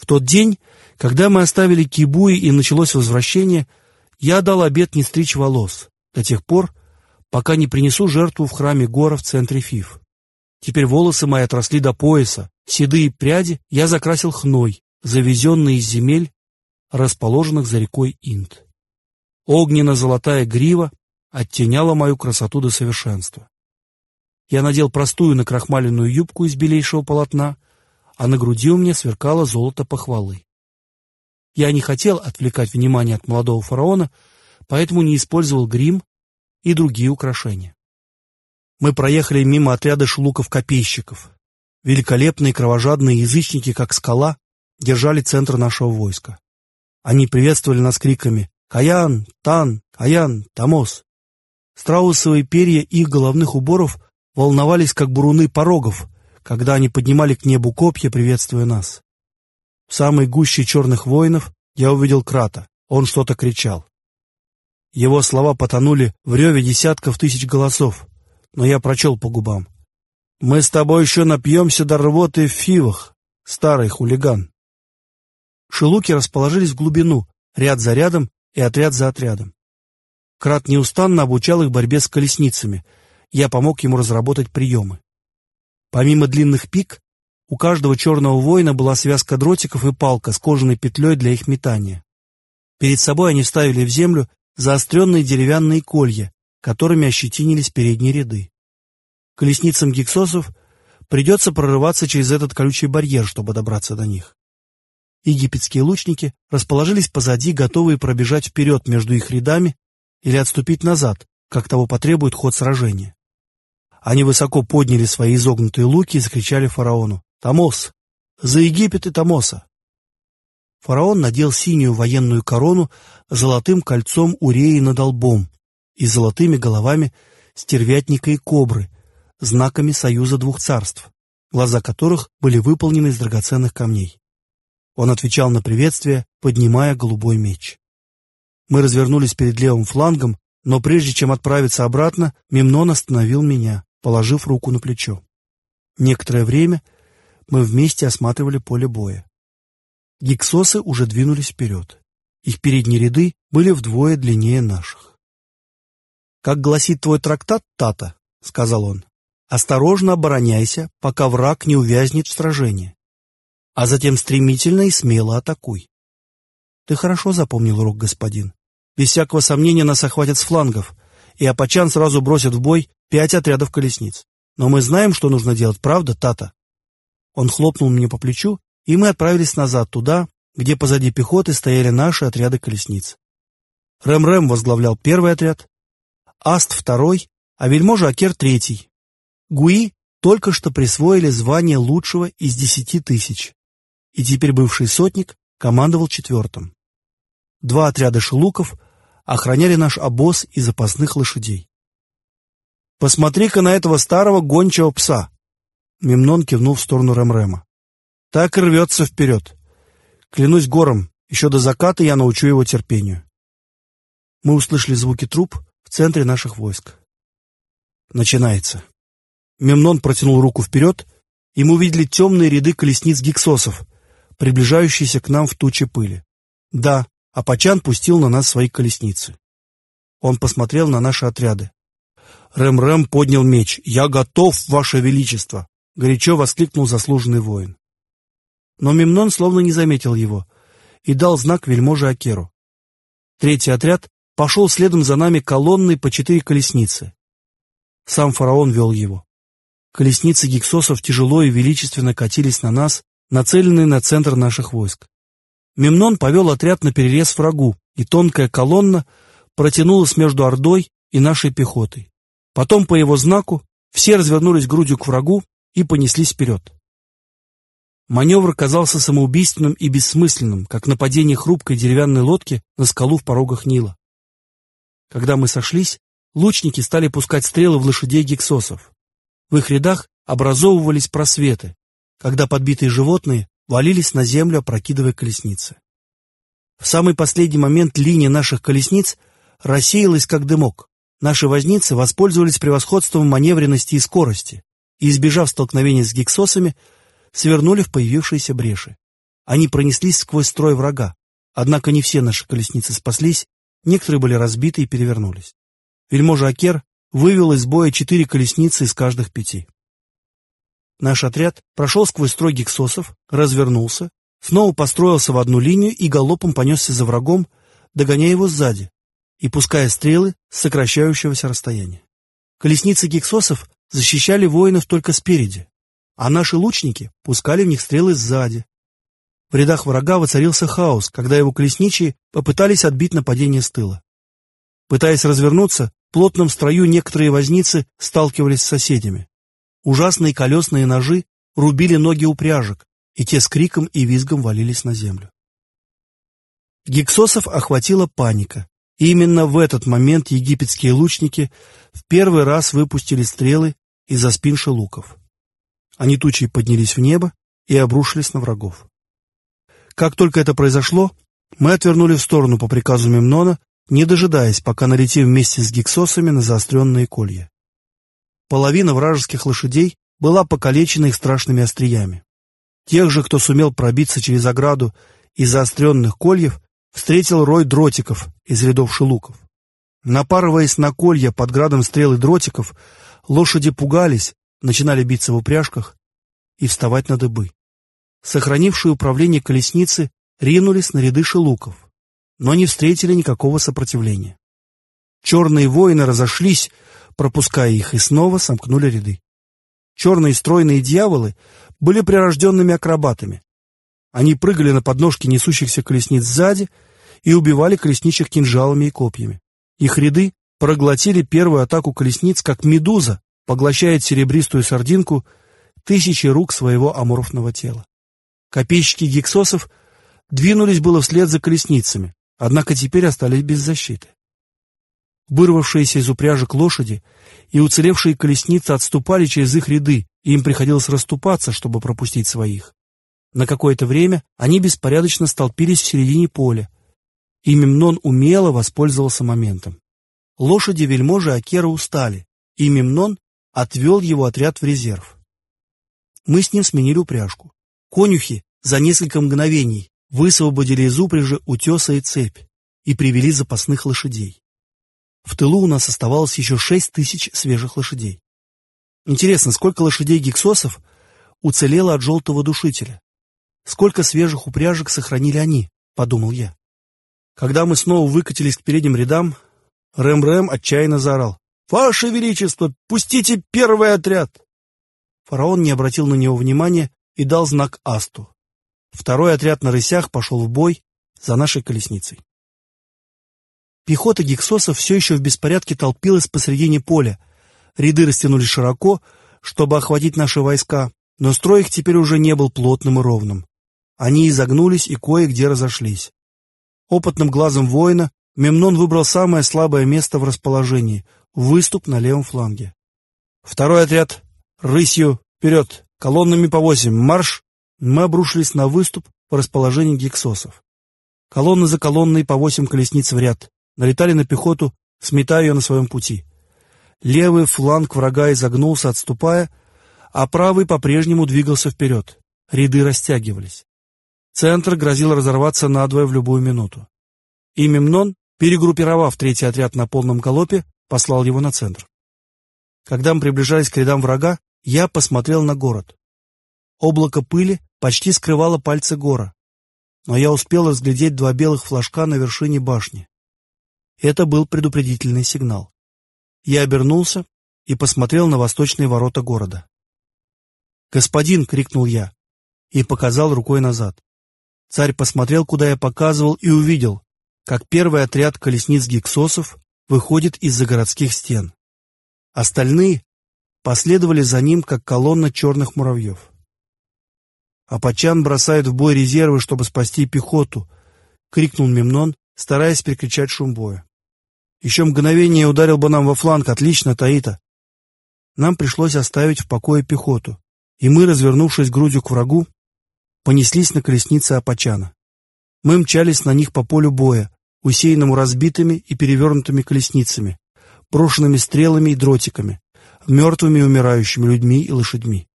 В тот день, когда мы оставили Кибуи и началось возвращение, я дал обет не стричь волос до тех пор, пока не принесу жертву в храме Гора в центре Фив. Теперь волосы мои отросли до пояса, седые пряди я закрасил хной, завезенный из земель, расположенных за рекой Инд. Огненно-золотая грива оттеняла мою красоту до совершенства. Я надел простую накрахмаленную юбку из белейшего полотна, а на груди у меня сверкало золото похвалы. Я не хотел отвлекать внимание от молодого фараона, поэтому не использовал грим и другие украшения. Мы проехали мимо отряда шелуков-копейщиков. Великолепные кровожадные язычники, как скала, держали центр нашего войска. Они приветствовали нас криками «Каян! Тан! Каян! Тамос!». Страусовые перья их головных уборов волновались, как буруны порогов, когда они поднимали к небу копья, приветствуя нас. В самой гуще черных воинов я увидел Крата. Он что-то кричал. Его слова потонули в реве десятков тысяч голосов, но я прочел по губам: «Мы с тобой еще напьемся до рвоты в Фивах, старый хулиган». Шелуки расположились в глубину, ряд за рядом и отряд за отрядом. Крат неустанно обучал их борьбе с колесницами. Я помог ему разработать приемы. Помимо длинных пик, у каждого черного воина была связка дротиков и палка с кожаной петлей для их метания. Перед собой они вставили в землю заостренные деревянные колья, которыми ощетинились передние ряды. Колесницам гиксосов придется прорываться через этот колючий барьер, чтобы добраться до них. Египетские лучники расположились позади, готовые пробежать вперед между их рядами или отступить назад, как того потребует ход сражения. Они высоко подняли свои изогнутые луки и закричали фараону: «Тамос! За Египет и Тамоса!». Фараон надел синюю военную корону с золотым кольцом уреи над лбом и золотыми головами стервятника и кобры, знаками союза двух царств, глаза которых были выполнены из драгоценных камней. Он отвечал на приветствие, поднимая голубой меч. Мы развернулись перед левым флангом, но прежде чем отправиться обратно, Мемнон остановил меня, положив руку на плечо. Некоторое время мы вместе осматривали поле боя. Гиксосы уже двинулись вперед. Их передние ряды были вдвое длиннее наших. «Как гласит твой трактат, Тата, — сказал он, — осторожно обороняйся, пока враг не увязнет в сражении, а затем стремительно и смело атакуй. Ты хорошо запомнил урок, господин. Без всякого сомнения нас охватят с флангов, и апачан сразу бросит в бой 5 отрядов колесниц. Но мы знаем, что нужно делать, правда, Тата?» Он хлопнул меня по плечу, и мы отправились назад, туда, где позади пехоты стояли наши отряды колесниц. Рэм-Рэм возглавлял первый отряд, Аст — второй, а вельможа Акер — третий. Гуи только что присвоили звание лучшего из 10 тысяч, и теперь бывший сотник командовал четвертым. 2 отряда шелуков охраняли наш обоз и запасных лошадей. «Посмотри-ка на этого старого гончего пса!» Мемнон кивнул в сторону Рэм-Рэма. «Так и рвется вперед. Клянусь гором, еще до заката я научу его терпению». Мы услышали звуки труп в центре наших войск. Начинается. Мемнон протянул руку вперед, и мы увидели темные ряды колесниц гиксосов, приближающиеся к нам в туче пыли. Да, апачан пустил на нас свои колесницы. Он посмотрел на наши отряды. Рэм-Рэм поднял меч. «Я готов, Ваше Величество!» — горячо воскликнул заслуженный воин. Но Мемнон словно не заметил его и дал знак вельможе Акеру. Третий отряд пошел следом за нами колонной по 4 колесницы. Сам фараон вел его. Колесницы гиксосов тяжело и величественно катились на нас, нацеленные на центр наших войск. Мемнон повел отряд наперерез врагу, и тонкая колонна протянулась между ордой и нашей пехотой. Потом, по его знаку, все развернулись грудью к врагу и понеслись вперед. Маневр казался самоубийственным и бессмысленным, как нападение хрупкой деревянной лодки на скалу в порогах Нила. Когда мы сошлись, лучники стали пускать стрелы в лошадей гиксосов. В их рядах образовывались просветы, когда подбитые животные валились на землю, опрокидывая колесницы. В самый последний момент линия наших колесниц рассеялась, как дымок. Наши возницы воспользовались превосходством маневренности и скорости и, избежав столкновения с гиксосами, свернули в появившиеся бреши. Они пронеслись сквозь строй врага. Однако не все наши колесницы спаслись, некоторые были разбиты и перевернулись. Вельможа Акер вывел из боя 4 колесницы из каждых 5. Наш отряд прошел сквозь строй гиксосов, развернулся, снова построился в одну линию и галопом понесся за врагом, догоняя его сзади и пуская стрелы с сокращающегося расстояния. Колесницы гиксосов защищали воинов только спереди, а наши лучники пускали в них стрелы сзади. В рядах врага воцарился хаос, когда его колесничие попытались отбить нападение с тыла. Пытаясь развернуться, в плотном строю некоторые возницы сталкивались с соседями. Ужасные колесные ножи рубили ноги упряжек, и те с криком и визгом валились на землю. Гиксосов охватила паника, и именно в этот момент египетские лучники в первый раз выпустили стрелы из-за спин шелуков. Они тучей поднялись в небо и обрушились на врагов. Как только это произошло, мы отвернули в сторону по приказу Мемнона, не дожидаясь, пока налетим вместе с гиксосами на заостренные колья. Половина вражеских лошадей была покалечена их страшными остриями. Тех же, кто сумел пробиться через ограду из заостренных кольев, встретил рой дротиков из рядов шелуков. Напарываясь на колья под градом стрел и дротиков, лошади пугались, начинали биться в упряжках и вставать на дыбы. Сохранившие управление колесницы ринулись на ряды шелуков, но не встретили никакого сопротивления. Черные воины разошлись, пропуская их, и снова сомкнули ряды. Черные стройные дьяволы были прирожденными акробатами. Они прыгали на подножки несущихся колесниц сзади и убивали колесничих кинжалами и копьями. Их ряды проглотили первую атаку колесниц, как медуза поглощает серебристую сардинку тысячи рук своего аморфного тела. Копейщики гиксосов двинулись было вслед за колесницами, однако теперь остались без защиты. Вырвавшиеся из упряжек лошади и уцелевшие колесницы отступали через их ряды, и им приходилось расступаться, чтобы пропустить своих. На какое-то время они беспорядочно столпились в середине поля, и Мемнон умело воспользовался моментом. Лошади вельможи Акера устали, и Мемнон отвел его отряд в резерв. Мы с ним сменили упряжку. Конюхи за несколько мгновений высвободили из упряжи утеса и цепь и привели запасных лошадей. В тылу у нас оставалось еще 6000 свежих лошадей. Интересно, сколько лошадей гиксосов уцелело от желтого душителя? Сколько свежих упряжек сохранили они, подумал я. Когда мы снова выкатились к передним рядам, Рэм-Рэм отчаянно заорал: «Ваше Величество, пустите первый отряд!» Фараон не обратил на него внимания и дал знак Асту. Второй отряд на рысях пошел в бой за нашей колесницей. Пехота гиксосов все еще в беспорядке толпилась посредине поля. Ряды растянулись широко, чтобы охватить наши войска, но строй их теперь уже не был плотным и ровным. Они изогнулись и кое-где разошлись. Опытным глазом воина Мемнон выбрал самое слабое место в расположении — выступ на левом фланге. «Второй отряд! Рысью! Вперед! Колоннами по 8! Марш!» Мы обрушились на выступ по расположению гиксосов. Колонны за колонной по 8 колесниц в ряд налетали на пехоту, сметая ее на своем пути. Левый фланг врага изогнулся, отступая, а правый по-прежнему двигался вперед. Ряды растягивались. Центр грозил разорваться надвое в любую минуту. И Мемнон, перегруппировав третий отряд на полном галопе, послал его на центр. Когда мы приближались к рядам врага, я посмотрел на город. Облако пыли почти скрывало пальцы Гора, но я успел разглядеть 2 белых флажка на вершине башни. Это был предупредительный сигнал. Я обернулся и посмотрел на восточные ворота города. «Господин!» — крикнул я и показал рукой назад. Царь посмотрел, куда я показывал, и увидел, как первый отряд колесниц гиксосов выходит из-за городских стен. Остальные последовали за ним, как колонна черных муравьев. «Апачан бросает в бой резервы, чтобы спасти пехоту!» — крикнул Мемнон, стараясь перекричать шум боя. «Еще мгновение ударил бы нам во фланг! Отлично, Таита!» Нам пришлось оставить в покое пехоту, и мы, развернувшись грудью к врагу, понеслись на колесницы Апачана. Мы мчались на них по полю боя, усеянному разбитыми и перевернутыми колесницами, брошенными стрелами и дротиками, мертвыми и умирающими людьми и лошадьми.